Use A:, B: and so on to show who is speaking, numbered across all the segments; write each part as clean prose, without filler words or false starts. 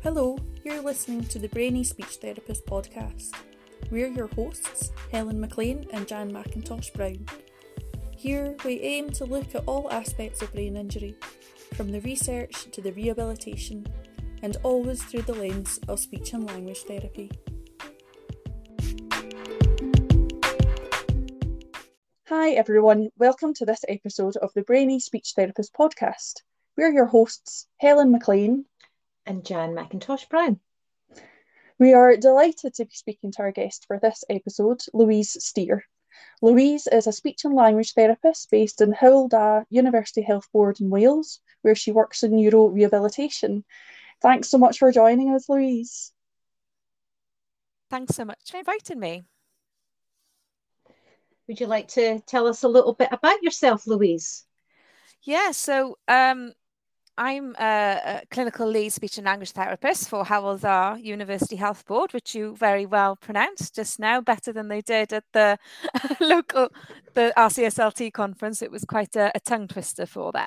A: Hello, you're listening to the Brainy Speech Therapist podcast. We're your hosts, Helen McLean and Jan McIntosh Brown. Here we aim to look at all aspects of brain injury, from the research to the rehabilitation, and always through the lens of speech and language therapy. Hi everyone, welcome to this episode of the Brainy Speech Therapist podcast. We're your hosts, Helen McLean
B: and Jan McIntosh Brown.
A: We are delighted to be speaking to our guest for this episode, Louise Steer. Louise is a speech and language therapist based in Hywel Dda University Health Board in Wales, where she works in neurorehabilitation. Thanks so much for joining us, Louise.
C: Thanks so much for inviting me.
B: Would you like to tell us a little bit about yourself, Louise?
C: Yeah, so I'm a clinical lead speech and language therapist for Hywel Dda University Health Board, which you very well pronounced just now, better than they did at the the RCSLT conference. It was quite a tongue twister for that.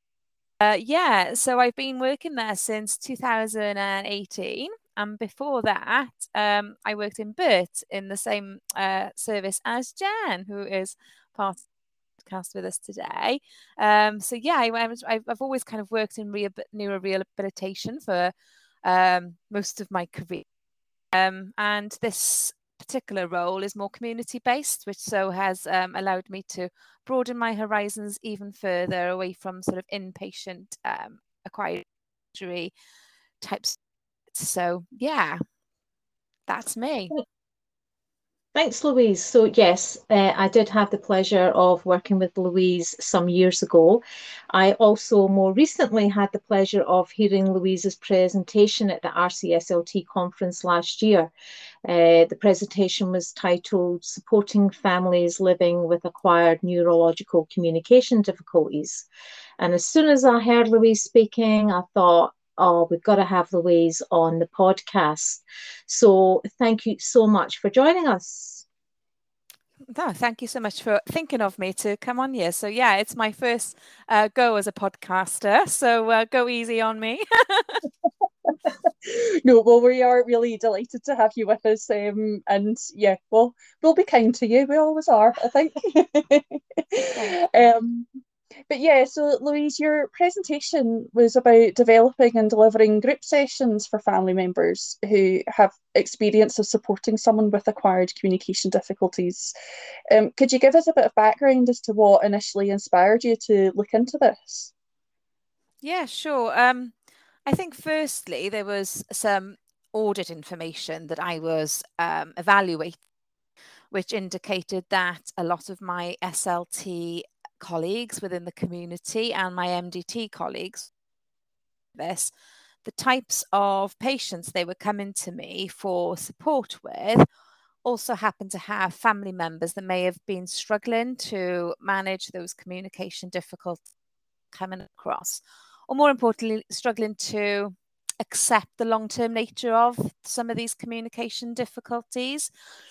C: So I've been working there since 2018. And before that, I worked in BERT in the same service as Jan, who is part of podcast with us today. I've always kind of worked in neurorehabilitation for most of my career. And this particular role is more community-based, which has allowed me to broaden my horizons even further away from sort of inpatient acquired injury types. So yeah, that's me.
B: Thanks, Louise. So yes, I did have the pleasure of working with Louise some years ago. I also more recently had the pleasure of hearing Louise's presentation at the RCSLT conference last year. The presentation was titled Supporting Families Living with Acquired Neurological Communication Difficulties. And as soon as I heard Louise speaking, I thought, oh, we've got to have Louise on the podcast. So thank you so much for joining us.
C: No, thank you so much for thinking of me to come on here. So yeah, it's my first go as a podcaster. So go easy on me.
A: No, well, we are really delighted to have you with us. And yeah, well, we'll be kind to you. We always are, I think. But yeah, so Louise, your presentation was about developing and delivering group sessions for family members who have experience of supporting someone with acquired communication difficulties. Could you give us a bit of background as to what initially inspired you to look into this?
C: Yeah, sure. I think firstly, there was some audit information that I was evaluating, which indicated that a lot of my SLT colleagues within the community and my MDT colleagues, the types of patients they were coming to me for support with also happen to have family members that may have been struggling to manage those communication difficulties coming across, or more importantly, struggling to accept the long-term nature of some of these communication difficulties.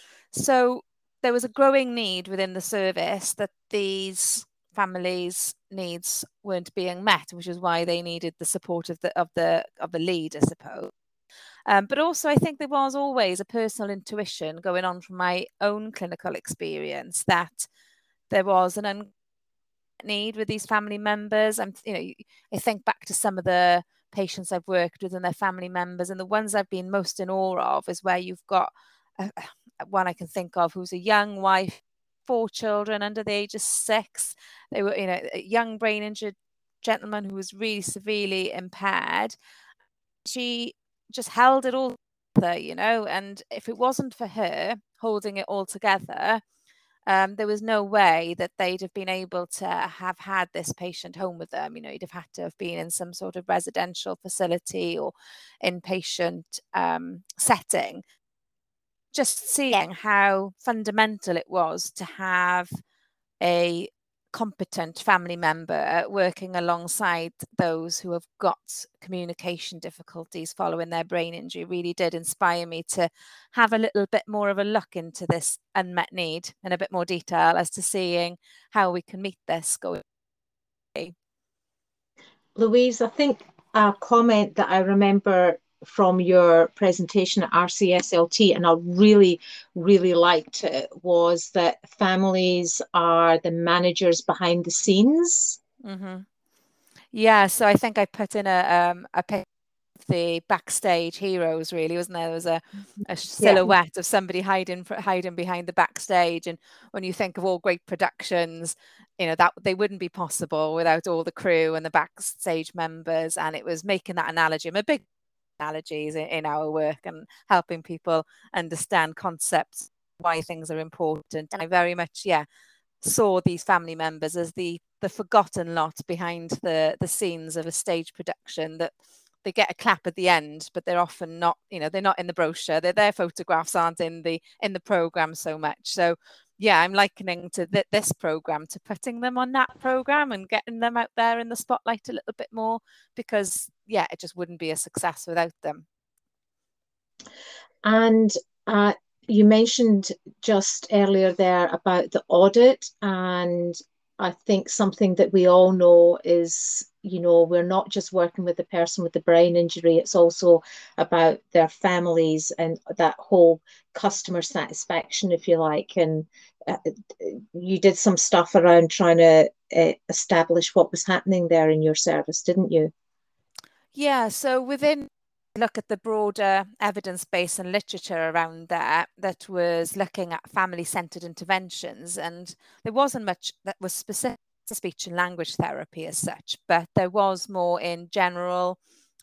C: So there was a growing need within the service that these families' needs weren't being met, which is why they needed the support of the lead, I suppose. But also, I think there was always a personal intuition going on from my own clinical experience that there was an need with these family members. I think back to some of the patients I've worked with and their family members, and the ones I've been most in awe of is where you've got one I can think of who's a young wife, 4 children under the age of 6. They were, a young brain injured gentleman who was really severely impaired. She just held it all together, and if it wasn't for her holding it all together, there was no way that they'd have been able to have had this patient home with them. You'd have had to have been in some sort of residential facility or inpatient setting. Just seeing how fundamental it was to have a competent family member working alongside those who have got communication difficulties following their brain injury really did inspire me to have a little bit more of a look into this unmet need in a bit more detail as to seeing how we can meet this going.
B: Louise, I think a comment that I remember from your presentation at RCSLT, and I really, really liked it, was that families are the managers behind the scenes.
C: Mm-hmm. Yeah, so I think I put in a picture of the backstage heroes, really, wasn't there? There was a silhouette of somebody hiding behind the backstage. And when you think of all great productions, you know, that they wouldn't be possible without all the crew and the backstage members. And it was making that analogy. I'm a big analogies in our work and helping people understand concepts, why things are important. And I very much, saw these family members as the forgotten lot behind the scenes of a stage production, that they get a clap at the end, but they're often not, you know, they're not in the brochure. Their photographs aren't in the program so much. So yeah, I'm likening to this program to putting them on that program and getting them out there in the spotlight a little bit more, because it just wouldn't be a success without them.
B: And you mentioned just earlier there about the audit, and I think something that we all know is, you know, we're not just working with the person with the brain injury, it's also about their families and that whole customer satisfaction, if you like. And you did some stuff around trying to establish what was happening there in your service, didn't you?
C: Yeah, so within look at the broader evidence base and literature around that was looking at family-centered interventions, and there wasn't much that was specific to speech and language therapy as such, but there was more in general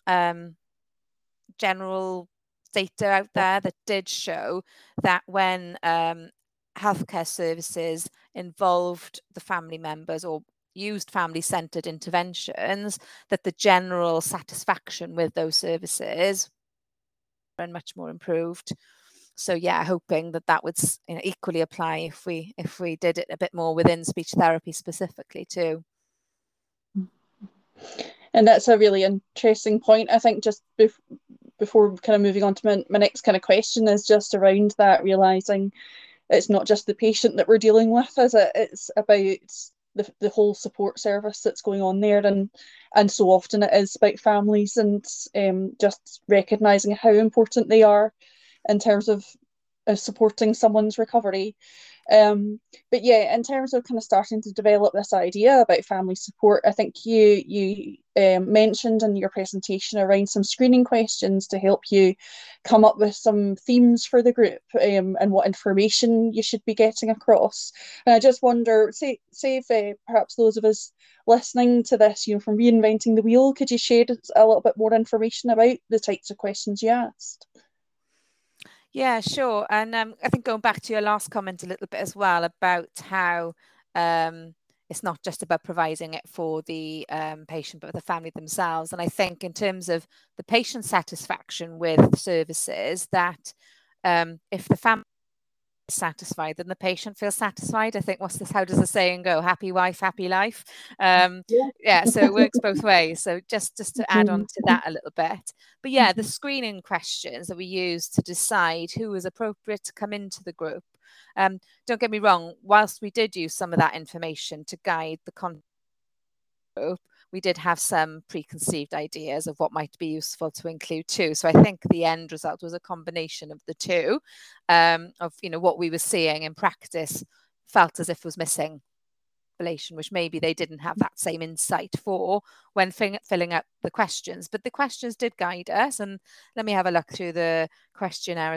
C: data out there that did show that when healthcare services involved the family members or used family-centered interventions, that the general satisfaction with those services were much more improved. So hoping that would, you know, equally apply if we did it a bit more within speech therapy specifically too.
D: And that's a really interesting point. I think just before kind of moving on to my next kind of question is just around that, realising it's not just the patient that we're dealing with, is it? It's about the whole support service that's going on there, and so often it is about families, and just recognising how important they are in terms of supporting someone's recovery. But in terms of kind of starting to develop this idea about family support, I think you mentioned in your presentation around some screening questions to help you come up with some themes for the group, and what information you should be getting across. And I just wonder, say if perhaps those of us listening to this, you know, from Reinventing the Wheel, could you share a little bit more information about the types of questions you asked?
C: Yeah, sure. And I think going back to your last comment a little bit as well about how it's not just about providing it for the patient, but the family themselves. And I think in terms of the patient satisfaction with services, that if the family is satisfied, then the patient feels satisfied. I think how does the saying go? Happy wife, happy life. So it works both ways. So just to add on to that a little bit. But the screening questions that we use to decide who is appropriate to come into the group. Don't get me wrong, whilst we did use some of that information to guide the group, we did have some preconceived ideas of what might be useful to include too. So I think the end result was a combination of the two, of, you know, what we were seeing in practice felt as if was missing, which maybe they didn't have that same insight for when filling out the questions. But the questions did guide us. And let me have a look through the questionnaire.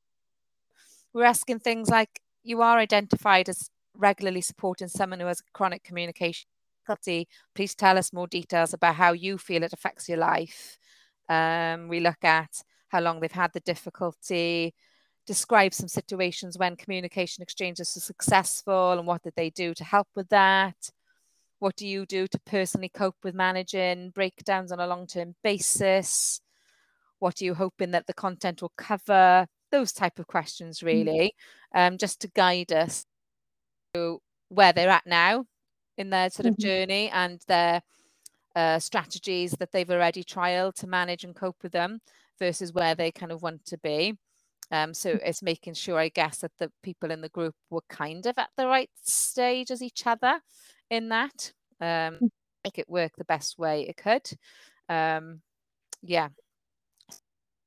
C: We're asking things like, you are identified as regularly supporting someone who has chronic communication difficulty. Please tell us more details about how you feel it affects your life. We look at how long they've had the difficulty, describe some situations when communication exchanges are successful and what did they do to help with that. What do you do to personally cope with managing breakdowns on a long-term basis? What are you hoping that the content will cover? Those type of questions, really, just to guide us to where they're at now in their sort of journey and their strategies that they've already trialed to manage and cope with them versus where they kind of want to be. So it's making sure, I guess, that the people in the group were kind of at the right stage as each other in that, make it work the best way it could.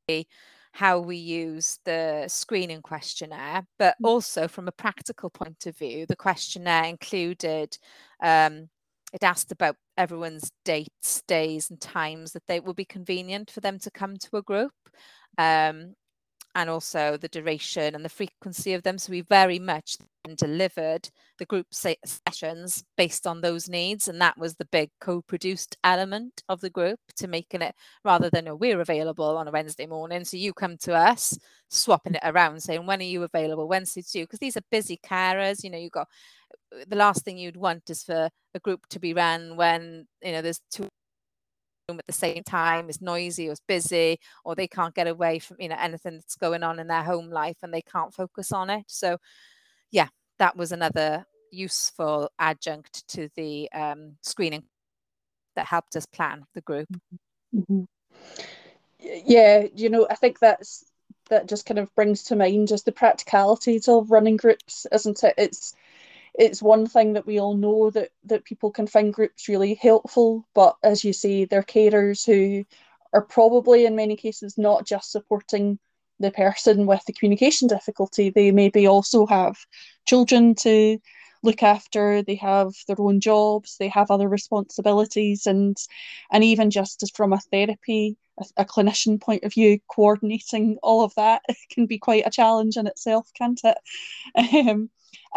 C: how we use the screening questionnaire, but also from a practical point of view, the questionnaire included, it asked about everyone's dates, days and times that they would be convenient for them to come to a group, and also the duration and the frequency of them. So we very much delivered the group sessions based on those needs, and that was the big co-produced element of the group, to making it, rather than we're available on a Wednesday morning, so you come to us, swapping it around, saying when are you available, when suits you, because these are busy carers. You've got, the last thing you'd want is for a group to be run when there's two at the same time, is noisy or is busy, or they can't get away from anything that's going on in their home life and they can't focus on it. So yeah, that was another useful adjunct to the screening that helped us plan the group.
D: Mm-hmm. Yeah, I think that just kind of brings to mind just the practicalities of running groups, isn't it? It's one thing that we all know that people can find groups really helpful, but as you say, they're carers who are probably in many cases not just supporting the person with the communication difficulty. They maybe also have children to look after, they have their own jobs, they have other responsibilities, and even just as from a therapy, a clinician point of view, coordinating all of that can be quite a challenge in itself, can't it?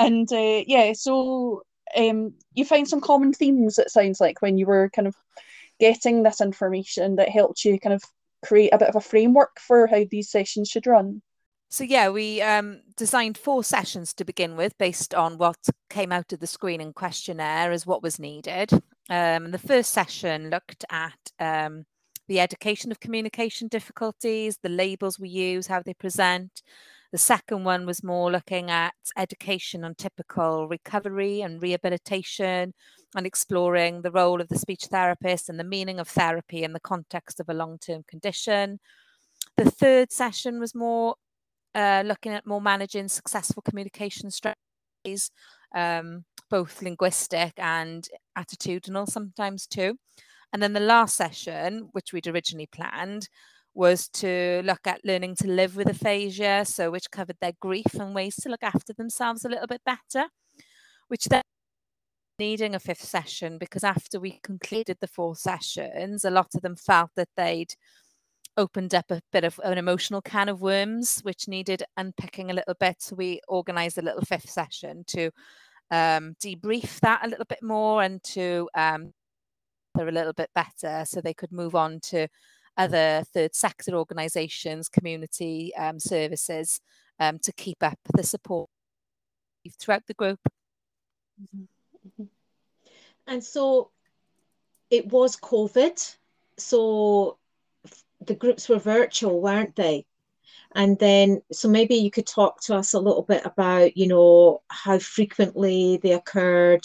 D: So you find some common themes, it sounds like, when you were kind of getting this information that helped you kind of create a bit of a framework for how these sessions should run.
C: So yeah, we designed 4 sessions to begin with, based on what came out of the screening questionnaire as what was needed. The first session looked at the education of communication difficulties, the labels we use, how they present. The second one was more looking at education on typical recovery and rehabilitation, and exploring the role of the speech therapist and the meaning of therapy in the context of a long-term condition. The third session was more looking at more managing successful communication strategies, both linguistic and attitudinal sometimes too. And then the last session, which we'd originally planned, was to look at learning to live with aphasia, so which covered their grief and ways to look after themselves a little bit better, which then needing a 5th session, because after we concluded the 4 sessions, a lot of them felt that they'd opened up a bit of an emotional can of worms, which needed unpicking a little bit. So we organised a little 5th session to debrief that a little bit more, and to they're a little bit better, so they could move on to other third sector organisations, community services, to keep up the support throughout the group.
B: Mm-hmm. And so it was COVID, so the groups were virtual, weren't they? And then, so maybe you could talk to us a little bit about, how frequently they occurred,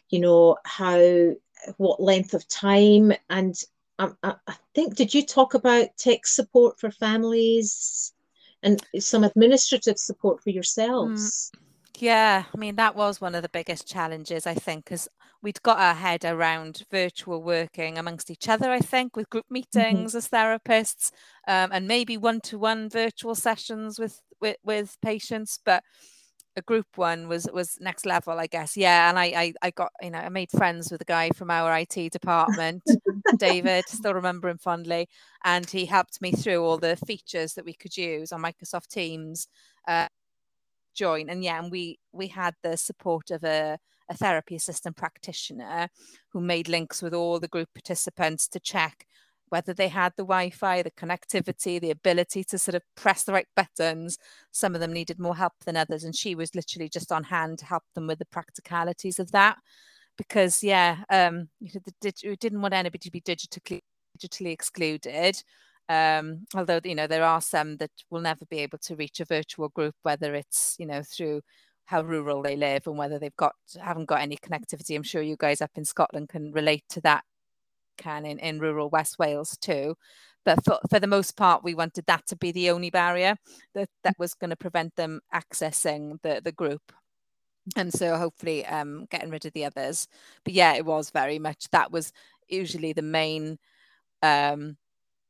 B: what length of time, and I think, did you talk about tech support for families and some administrative support for yourselves?
C: Yeah, I mean, that was one of the biggest challenges, I think, because we'd got our head around virtual working amongst each other, I think, with group meetings as therapists, and maybe one-to-one virtual sessions with patients, but a group one was next level, I guess. Yeah, and I got, I made friends with a guy from our IT department, David, still remember him fondly, and he helped me through all the features that we could use on Microsoft Teams. Join, and yeah, and we had the support of a therapy assistant practitioner who made links with all the group participants to check whether they had the Wi-Fi, the connectivity, the ability to sort of press the right buttons. Some of them needed more help than others, and she was literally just on hand to help them with the practicalities of that, because we didn't want anybody to be digitally excluded. Although there are some that will never be able to reach a virtual group, whether it's through how rural they live and whether haven't got any connectivity. I'm sure you guys up in Scotland can relate to that, in rural West Wales too. But for the most part, we wanted that to be the only barrier that was going to prevent them accessing the group. And so hopefully getting rid of the others. But yeah, it was very much, that was usually the main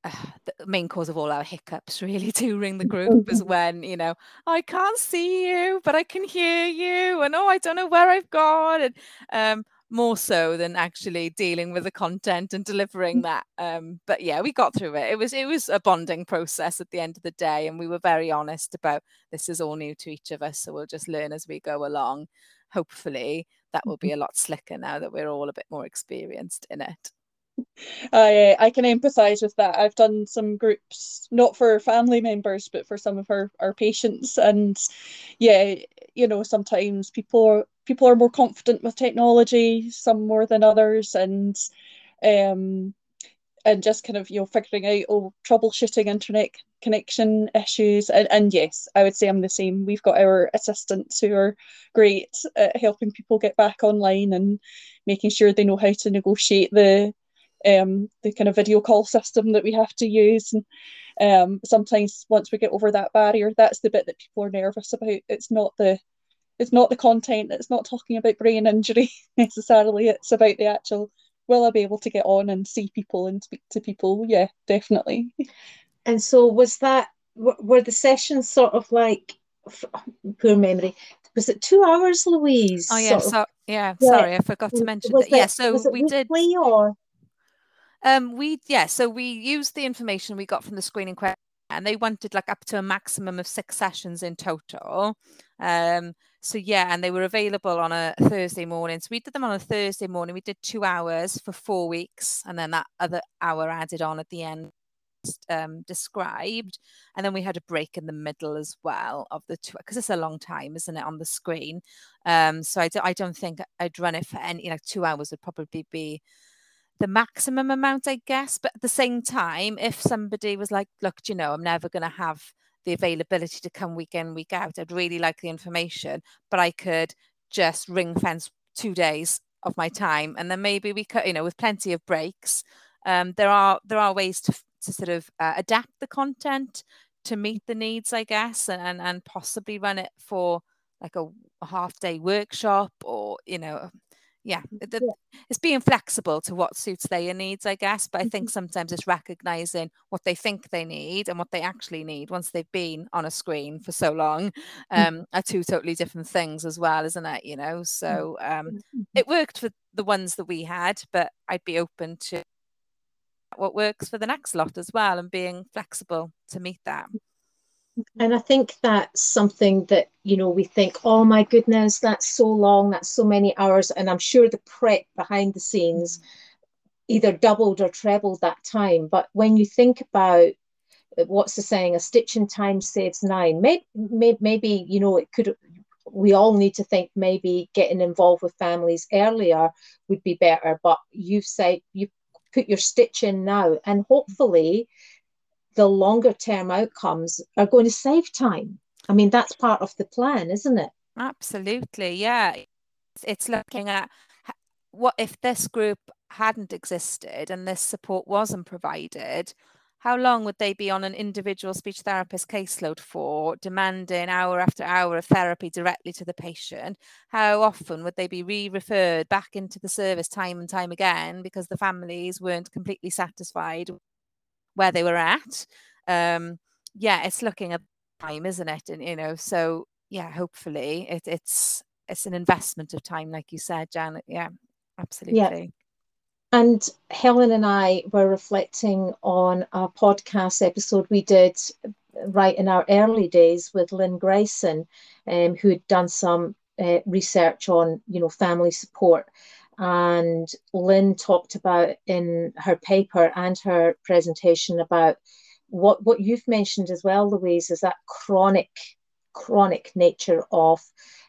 C: the main cause of all our hiccups really during the group is when, I can't see you, but I can hear you, and I don't know where I've gone, and more so than actually dealing with the content and delivering that. But yeah, we got through it. It was a bonding process at the end of the day, and we were very honest about this is all new to each of us, so we'll just learn as we go along. Hopefully that will be a lot slicker now that we're all a bit more experienced in it.
D: I can empathise with that. I've done some groups, not for family members, but for some of our patients, and yeah, sometimes people are more confident with technology, some more than others, and just kind of figuring out troubleshooting internet connection issues, and yes, I would say I'm the same. We've got our assistants who are great at helping people get back online and making sure they know how to negotiate the kind of video call system that we have to use. And sometimes once we get over that barrier, that's the bit that people are nervous about. It's not the content. It's not talking about brain injury necessarily. It's about the actual, will I be able to get on and see people and speak to people? Yeah, definitely.
B: And so were the sessions sort of like, poor memory, was it 2 hours, Louise?
C: Oh yeah, sorry, I forgot to mention that. Yeah, so
B: was it
C: we did.
B: Or
C: so we used the information we got from the screening question, and they wanted like up to a maximum of 6 sessions in total. So yeah, and they were available on a Thursday morning. So we did them on a Thursday morning. We did 2 hours for 4 weeks, and then that other hour added on at the end, described, and then we had a break in the middle as well of the 2, because it's a long time, isn't it, on the screen. So I don't think I'd run it for any, 2 hours would probably be the maximum amount, I guess. But at the same time, if somebody was like, look, I'm never going to have the availability to come week in, week out, I'd really like the information, but I could just ring fence 2 days of my time, and then maybe we could, with plenty of breaks. There are ways to sort of adapt the content to meet the needs, I guess, and possibly run it for like a half-day workshop, or it's being flexible to what suits their needs, I guess. But I think sometimes it's recognizing what they think they need and what they actually need once they've been on a screen for so long, are 2 totally different things as well, isn't it? So it worked for the ones that we had, but I'd be open to what works for the next lot as well, and being flexible to meet that.
B: And I think that's something that, we think, oh my goodness, that's so long, that's so many hours. And I'm sure the prep behind the scenes either doubled or trebled that time. But when you think about, what's the saying, a stitch in time saves 9, maybe it could, we all need to think maybe getting involved with families earlier would be better. But you've said you put your stitch in now, and hopefully the longer term outcomes are going to save time. I mean, that's part of the plan, isn't it?
C: Absolutely, yeah. It's looking at what if this group hadn't existed and this support wasn't provided, how long would they be on an individual speech therapist caseload for, demanding hour after hour of therapy directly to the patient? How often would they be re-referred back into the service time and time again because the families weren't completely satisfied where they were at? It's looking at time, isn't it? And so yeah, hopefully it's an investment of time, like you said, Janet. Yeah, absolutely.
B: Yeah. And Helen and I were reflecting on a podcast episode we did right in our early days with Lynn Grayson, who had done some research on, family support. And Lynn talked about in her paper and her presentation about what you've mentioned as well, Louise, is that chronic nature of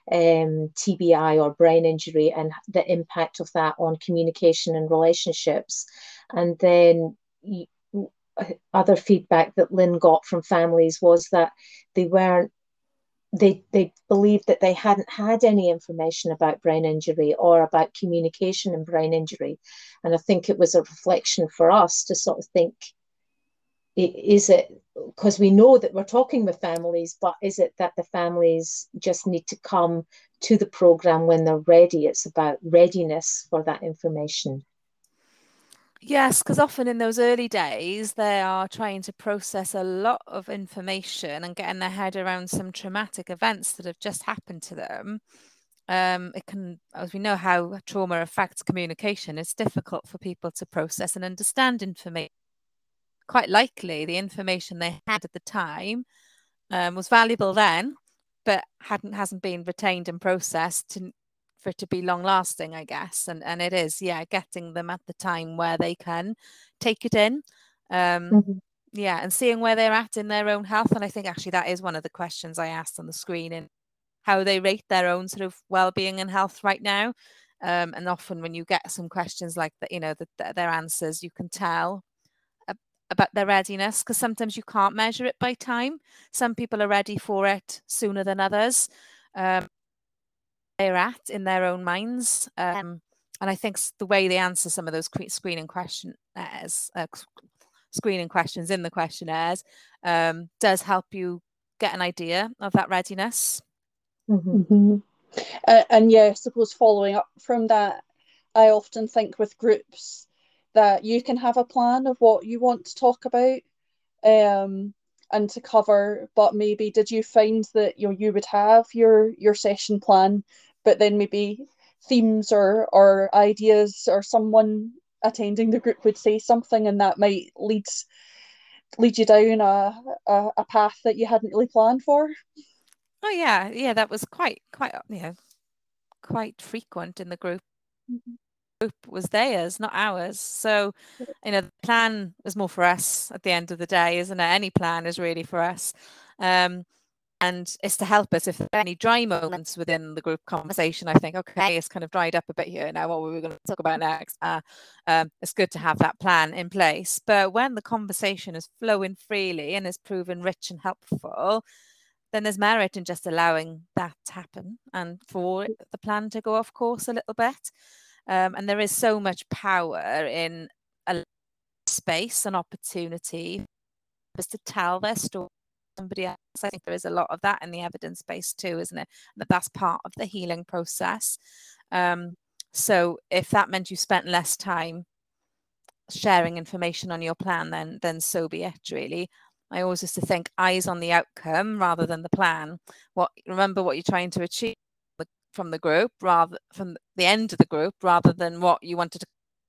B: TBI or brain injury, and the impact of that on communication and relationships. And then other feedback that Lynn got from families was that they believed that they hadn't had any information about brain injury or about communication and brain injury. And I think it was a reflection for us to sort of think, is it, because we know that we're talking with families, but is it that the families just need to come to the programme when they're ready? It's about readiness for that information.
C: Yes, because often in those early days, they are trying to process a lot of information and getting their head around some traumatic events that have just happened to them. It can, as we know how trauma affects communication, it's difficult for people to process and understand information. Quite likely, the information they had at the time was valuable then, but hasn't been retained and processed for it to be long lasting, I guess. And it is, yeah, getting them at the time where they can take it in. Yeah, and seeing where they're at in their own health. And I think actually that is one of the questions I asked on the screening, how they rate their own sort of well-being and health right now. And often when you get some questions like that, you know, their answers, you can tell about their readiness, because sometimes you can't measure it by time. Some people are ready for it sooner than others. They're at in their own minds. And I think the way they answer some of those screening questions in the questionnaires does help you get an idea of that readiness.
D: And yeah, I suppose following up from that, I often think with groups that you can have a plan of what you want to talk about and to cover, but maybe did you find that you would have your session plan, but then maybe themes or ideas, or someone attending the group would say something and that might lead you down a path that you hadn't really planned for?
C: Oh yeah, that was quite frequent in the group. Group was theirs, not ours. So, the plan is more for us at the end of the day, isn't it? Any plan is really for us. And it's to help us if there are any dry moments within the group conversation. I think, okay, it's kind of dried up a bit here now. What were we going to talk about next? It's good to have that plan in place. But when the conversation is flowing freely and is proven rich and helpful, then there's merit in just allowing that to happen and for the plan to go off course a little bit. And there is so much power in a space and opportunity just to tell their story to somebody else. I think there is a lot of that in the evidence base too, isn't it? That's part of the healing process. So if that meant you spent less time sharing information on your plan, then so be it, really. I always used to think eyes on the outcome rather than the plan. Remember what you're trying to achieve from the group, rather from the end of the group, rather than what you wanted to.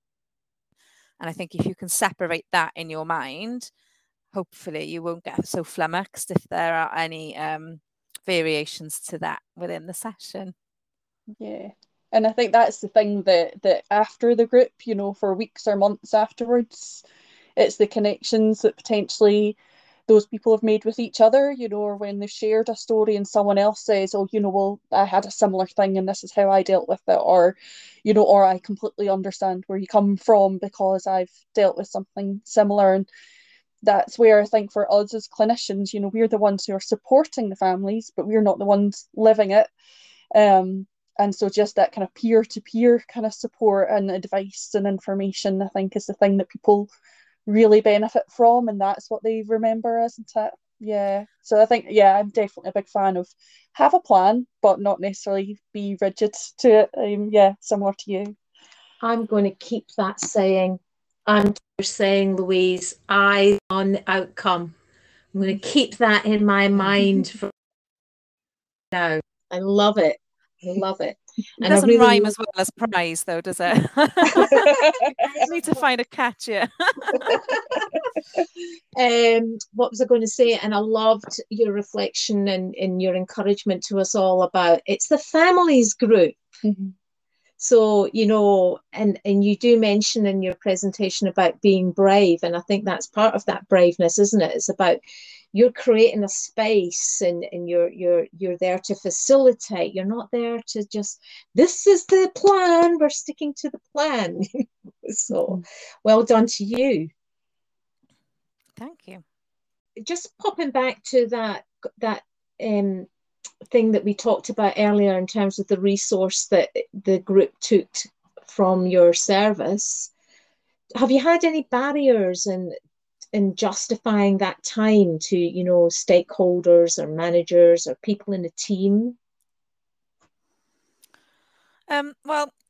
C: And I think if you can separate that in your mind, hopefully you won't get so flummoxed if there are any variations to that within the session.
D: Yeah. And I think that's the thing that after the group, for weeks or months afterwards, it's the connections that potentially those people have made with each other, or when they've shared a story and someone else says, oh, well, I had a similar thing and this is how I dealt with it, or I completely understand where you come from because I've dealt with something similar. And that's where I think for us as clinicians, we're the ones who are supporting the families, but we're not the ones living it. And so just that kind of peer-to-peer kind of support and advice and information, I think, is the thing that people really benefit from, and that's what they remember, isn't it? Yeah. So I think, I'm definitely a big fan of have a plan, but not necessarily be rigid to it. Similar to you.
B: I'm going to keep that saying. And you're saying, Louise, eyes on the outcome. I'm going to keep that in my mind for now. I love it. I love it.
C: It doesn't rhyme as well as prize, though, does it? I need to find a catch here.
B: What was I going to say? And I loved your reflection and your encouragement to us all about it's the families group. Mm-hmm. So, and you do mention in your presentation about being brave. And I think that's part of that braveness, isn't it? It's about you're creating a space and you're there to facilitate. You're not there to just, this is the plan, we're sticking to the plan. So well done to you.
C: Thank you.
B: Just popping back to that thing that we talked about earlier in terms of the resource that the group took from your service, have you had any barriers in justifying that time to stakeholders or managers or people in the team?
C: Well,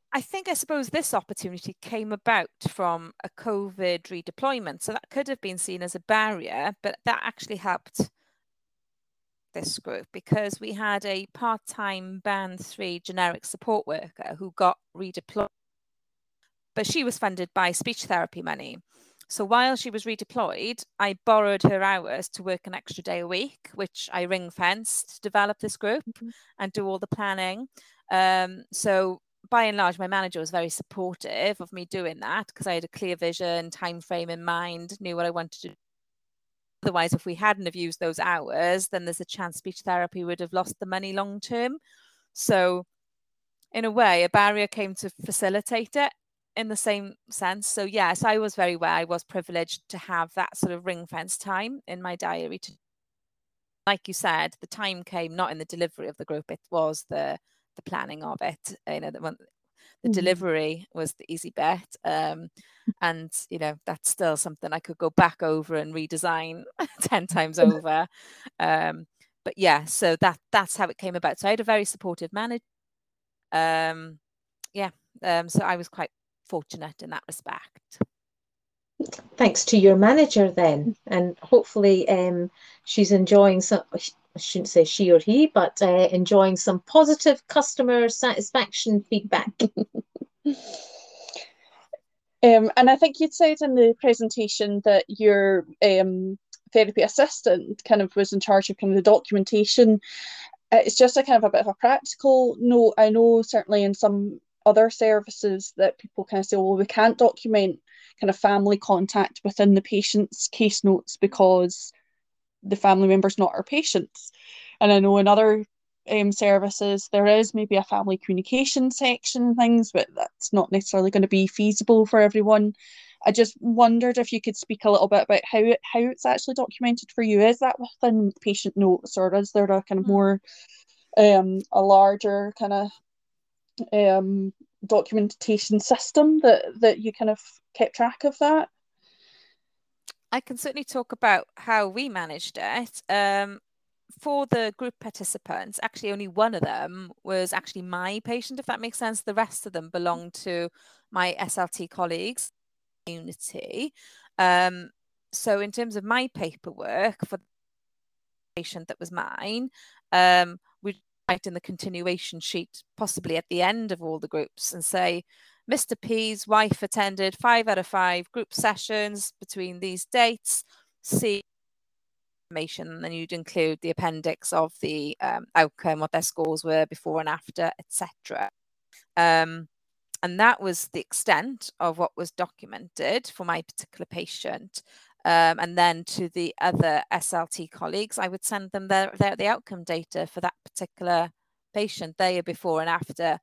C: I suppose this opportunity came about from a COVID redeployment. So that could have been seen as a barrier, but that actually helped this group because we had a part-time band 3 generic support worker who got redeployed, but she was funded by speech therapy money. So while she was redeployed, I borrowed her hours to work an extra day a week, which I ring-fenced to develop this group and do all the planning. So by and large, my manager was very supportive of me doing that because I had a clear vision, time frame in mind, knew what I wanted to do. Otherwise, if we hadn't have used those hours, then there's a chance speech therapy would have lost the money long term. So in a way, a barrier came to facilitate it in the same sense. So yes, I was very aware I was privileged to have that sort of ring fence time in my diary. Like you said, the time came not in the delivery of the group, it was the planning of it. The delivery was the easy bit. And, that's still something I could go back over and redesign 10 times over. But yeah, so that's how it came about. So I had a very supportive manager. So I was quite fortunate in that respect.
B: Thanks to your manager then, and hopefully she's enjoying some, I shouldn't say she or he, but enjoying some positive customer satisfaction feedback.
D: And I think you'd said in the presentation that your therapy assistant kind of was in charge of kind of the documentation. It's just a kind of a bit of a practical note. I know certainly in some other services that people kind of say, well, we can't document kind of family contact within the patient's case notes because the family member's not our patients. And I know in other services there is maybe a family communication section and things, but that's not necessarily going to be feasible for everyone. I just wondered if you could speak a little bit about how it's actually documented for you. Is that within patient notes, or is there a kind of more a larger kind of documentation system that you kind of kept track of that?
C: I can certainly talk about how we managed it. For the group participants, actually only one of them was actually my patient, if that makes sense. The rest of them belonged to my SLT colleagues community. So in terms of my paperwork for the patient that was mine, we'd write in the continuation sheet, possibly at the end of all the groups, and say, Mr. P's wife attended 5 out of 5 group sessions between these dates. See information, and then you'd include the appendix of the outcome, what their scores were before and after, etc. And that was the extent of what was documented for my particular patient. And then to the other SLT colleagues, I would send them the outcome data for that particular patient, their before and after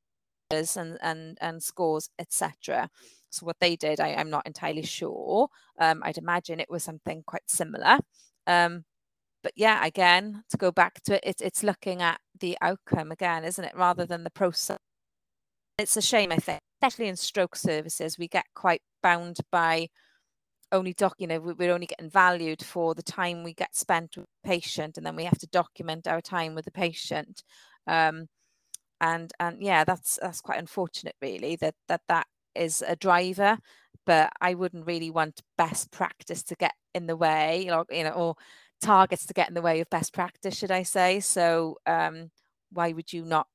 C: and scores, etc. So what they did, I'm not entirely sure. I'd imagine it was something quite similar. But yeah, again, to go back to it, it's looking at the outcome again, isn't it, rather than the process. It's a shame, I think, especially in stroke services, we get quite bound by only we're only getting valued for the time we get spent with the patient, and then we have to document our time with the patient. And yeah, that's quite unfortunate, really, that is a driver. But I wouldn't really want best practice to get in the way, or targets to get in the way of best practice, should I say? So why would you not,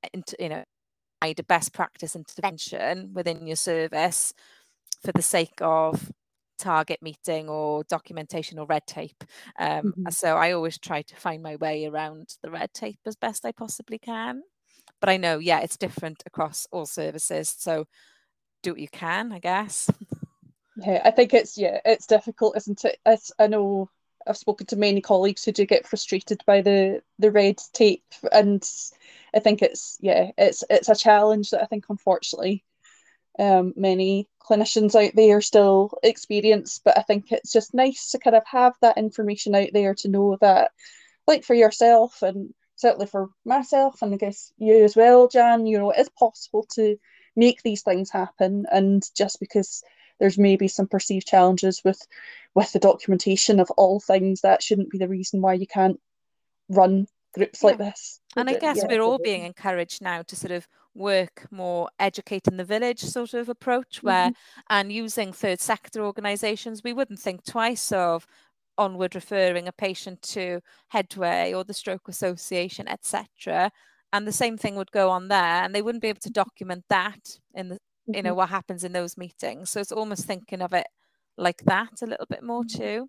C: a best practice intervention within your service for the sake of target meeting or documentation or red tape? So I always try to find my way around the red tape as best I possibly can. But I know, yeah, it's different across all services. So do what you can, I guess.
D: Yeah, I think it's difficult, isn't it? I know I've spoken to many colleagues who do get frustrated by the red tape, and I think it's a challenge that I think unfortunately many clinicians out there still experience. But I think it's just nice to kind of have that information out there to know that, like for yourself and certainly for myself, and I guess you as well, Jan, it is possible to make these things happen. And just because there's maybe some perceived challenges with the documentation of all things, that shouldn't be the reason why you can't run groups like this.
C: And I guess
B: Yeah.
C: we're all being encouraged now to sort of work more educating the village sort of approach, where and using third sector organisations, we wouldn't think twice of onward referring a patient to Headway or the Stroke Association, etc. And the same thing would go on there, and they wouldn't be able to document that in the, you know, what happens in those meetings. So it's almost thinking of it like that a little bit more too.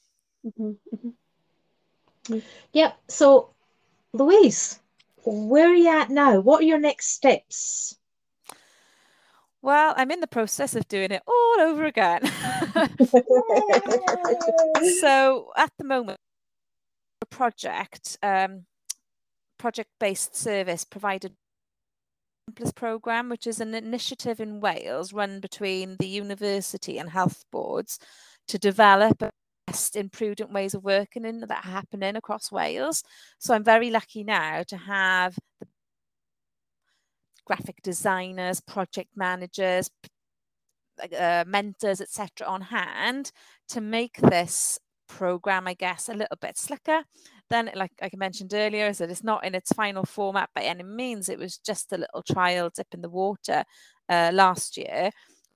B: Yep. So, Louise, where are you at now? What are your next steps?
C: Well, I'm in the process of doing it all over again. So at the moment, a project-based service provided program, which is an initiative in Wales run between the university and health boards to develop best in prudent ways of working in that are happening across Wales. So I'm very lucky now to have the graphic designers, project managers, mentors, etc. on hand to make this program, I guess, a little bit slicker. Then, like I mentioned earlier, is that it's not in its final format by any means. It was just a little trial dip in the water last year.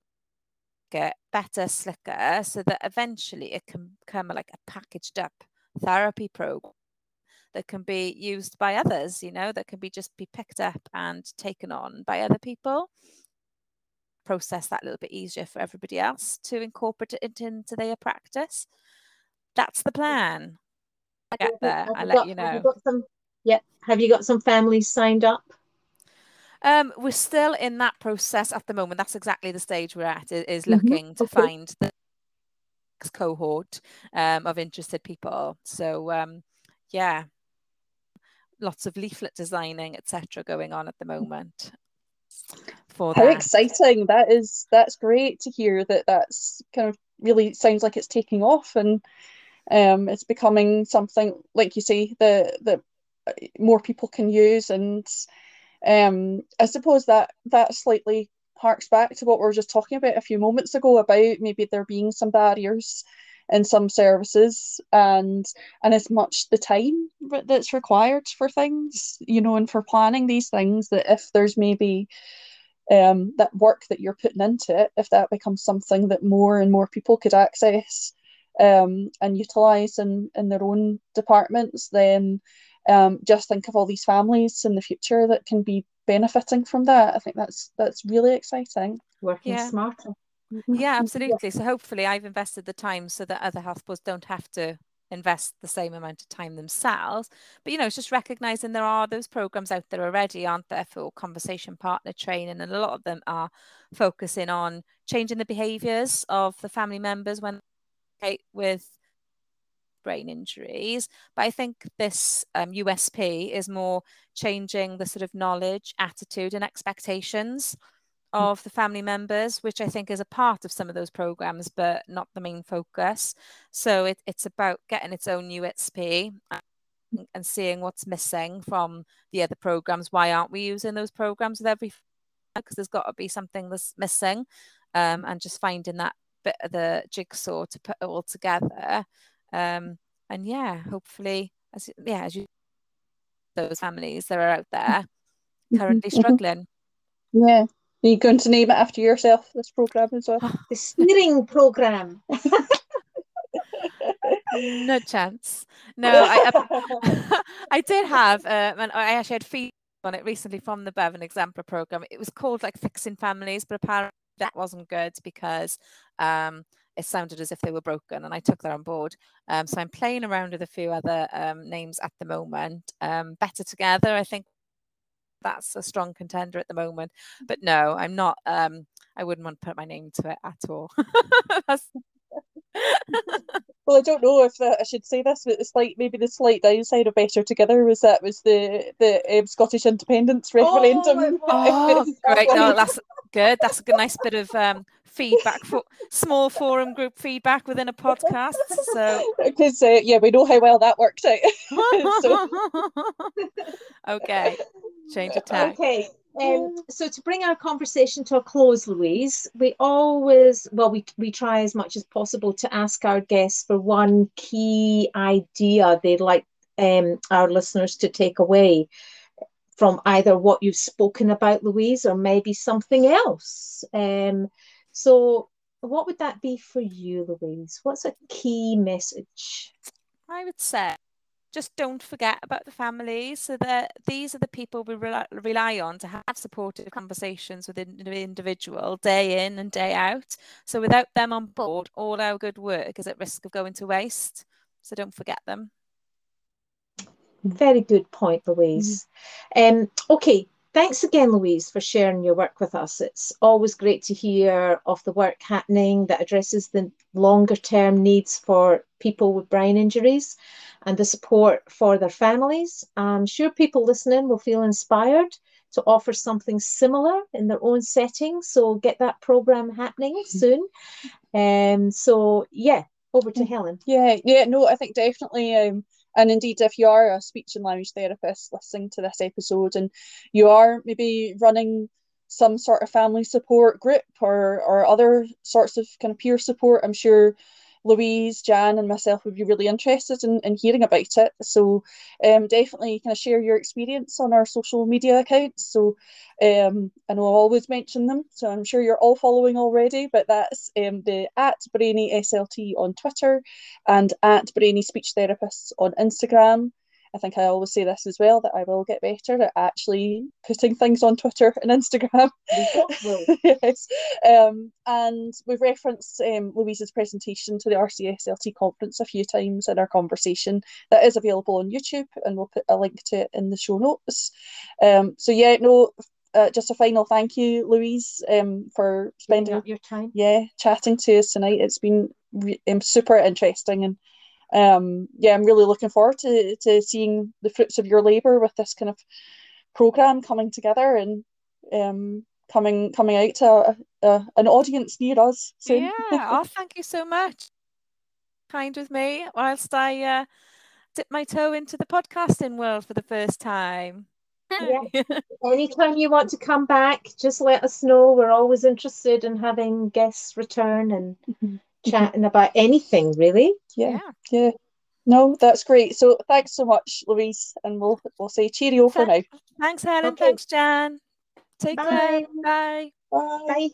C: Get better, slicker, so that eventually it can become like a packaged up therapy program that can be used by others, you know, that can be just be picked up and taken on by other people. Process that a little bit easier for everybody else to incorporate it into their practice. That's the plan. I get there. I'll let you know.
B: Have you got some families signed up?
C: We're still in that process at the moment. That's exactly the stage we're at, is looking to find the next cohort of interested people. So yeah, lots of leaflet designing, etc. going on at the moment. For
D: How
C: that.
D: exciting! That's great to hear that. That's kind of really sounds like it's taking off, and it's becoming something, like you say, that more people can use. And I suppose that slightly harks back to what we were just talking about a few moments ago about maybe there being some barriers in some services, and as much the time that's required for things, you know, and for planning these things, that if there's maybe that work that you're putting into it, if that becomes something that more and more people could access and utilise in their own departments, then just think of all these families in the future that can be benefiting from that. I think that's really exciting.
B: Working smarter.
C: Yeah, absolutely. So hopefully I've invested the time so that other health boards don't have to invest the same amount of time themselves. But, you know, it's just recognising there are those programmes out there already, aren't there, for conversation partner training, and a lot of them are focusing on changing the behaviours of the family members when they with brain injuries. But I think this USP is more changing the sort of knowledge, attitude and expectations of the family members, which I think is a part of some of those programs, but not the main focus. So it's about getting its own USP and seeing what's missing from the other programs. Why aren't we using those programs with every? Because there's got to be something that's missing, and just finding that bit of the jigsaw to put it all together. And yeah, hopefully, as you, those families that are out there currently struggling.
D: Yeah. Are you going to name it after yourself, this programme as well?
B: The steering programme.
C: No chance. No, I did have, and I actually had feedback on it recently from the Bevan Exemplar programme. It was called like Fixing Families, but apparently that wasn't good because it sounded as if they were broken, and I took that on board. So I'm playing around with a few other names at the moment. Better Together, I think that's a strong contender at the moment. But no, I'm not. I wouldn't want to put my name to it at all.
D: Well, I don't know if I should say this, but it's like maybe the slight downside of Better Together was the Scottish independence referendum.
C: Oh, great! No, that's good. That's a nice bit of feedback, for small forum group feedback within a podcast. So
D: because we know how well that worked out. So.
C: Okay, change of tack.
B: Okay. So to bring our conversation to a close, Louise, we always, we try as much as possible to ask our guests for one key idea they'd like our listeners to take away. from either what you've spoken about, Louise, or maybe something else. So what would that be for you, Louise? What's a key message?
C: I would say just don't forget about the families, so that these are the people we rely on to have supportive conversations with the individual day in and day out. So without them on board, all our good work is at risk of going to waste. So don't forget them.
B: Very good point, Louise. Okay, thanks again, Louise, for sharing your work with us. It's always great to hear of the work happening that addresses the longer term needs for people with brain injuries and the support for their families. I'm sure people listening will feel inspired to offer something similar in their own setting. So get that program happening soon. So yeah, over to Helen.
D: No, I think definitely. And indeed, if you are a speech and language therapist listening to this episode and you are maybe running some sort of family support group or other sorts of kind of peer support, I'm sure Louise, Jan and myself would be really interested in hearing about it. So definitely kind of share your experience on our social media accounts. So and we'll always mention them. So I'm sure you're all following already, but that's the @BrainySLT on Twitter and @BrainySpeechTherapists on Instagram. I think I always say this as well, that I will get better at actually putting things on Twitter and Instagram. Yes. And we've referenced Louise's presentation to the RCSLT conference a few times in our conversation. That is available on YouTube, and we'll put a link to it in the show notes. Just a final thank you, Louise, for spending
B: your time.
D: Chatting to us tonight. It's been super interesting, and I'm really looking forward to seeing the fruits of your labour with this kind of programme coming together and coming out to an audience near us soon.
C: Thank you so much. Kind with me whilst I dip my toe into the podcasting world for the first time.
B: Anytime you want to come back, just let us know. We're always interested in having guests return and chatting about anything, really.
D: No, that's great. So thanks so much, Louise, and we'll say cheerio for now.
C: Thanks, Helen. Okay. Thanks, Jan. Take care. Bye.
B: Bye.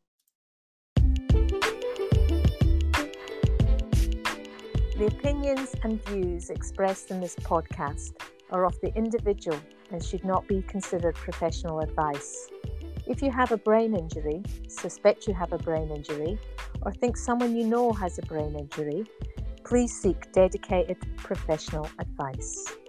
B: The opinions and views expressed in this podcast are of the individual and should not be considered professional advice. If you have a brain injury, suspect you have a brain injury, or think someone you know has a brain injury, please seek dedicated professional advice.